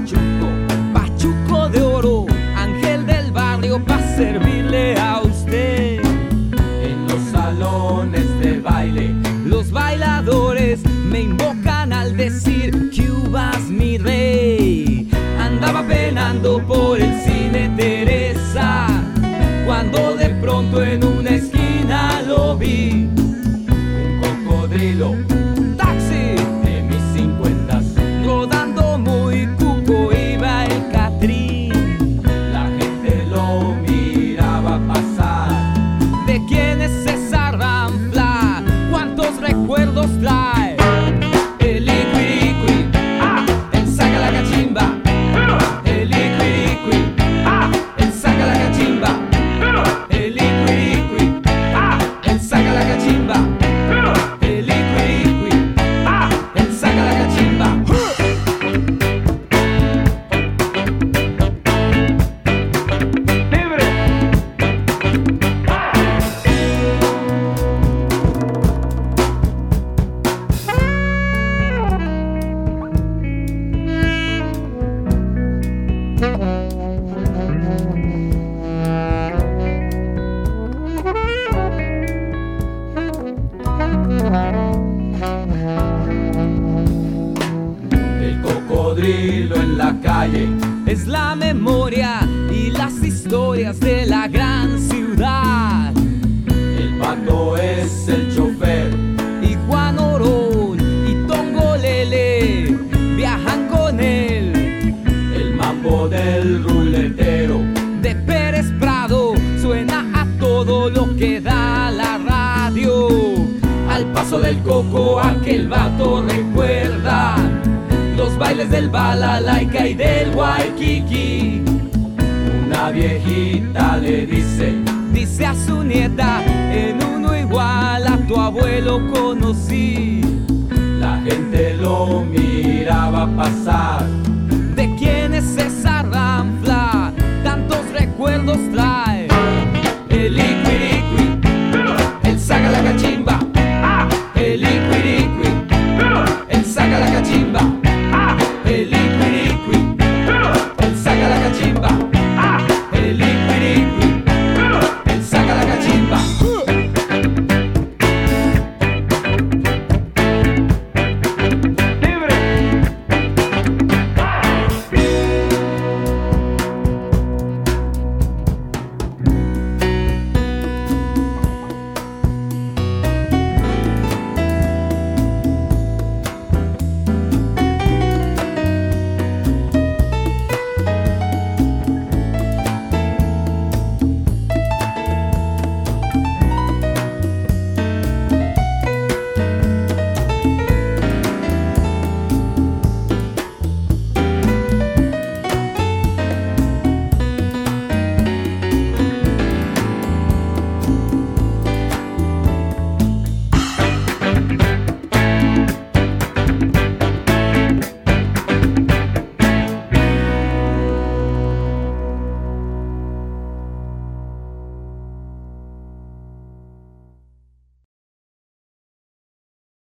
pachuco de oro, ángel del barrio pa' servirle a usted. En los salones de baile, los bailadores me invocan al decir que vas mi rey. Andaba penando por el cine Teresa, cuando de pronto en una esquina lo vi. Un cocodrilo, taxi de mis 50s, rodando muy cuco iba el Catrín. la gente lo miraba pasar. ¿De quién es esa ranfla? ¿Cuántos recuerdos trae? El Iquiriqui, el saca la cachimba. El Iquiriqui, el saca la cachimba. El Iquiriqui, el saca la cachimba. El Iquiriqui, el saca la cachimba. El cocodrilo en la calle, Es la memoria y las historias de la gran ciudad. el pato es el chofer, Y Juan Orón y Tongolele viajan con él. el mambo del ruletero, De Pérez Prado suena a todo lo que da la radio. al paso del coco aquel vato recuerda los bailes del balalaika y del waikiki. Una viejita le dice, Dice a su nieta, en uno igual a tu abuelo conocí. la gente lo miraba pasar.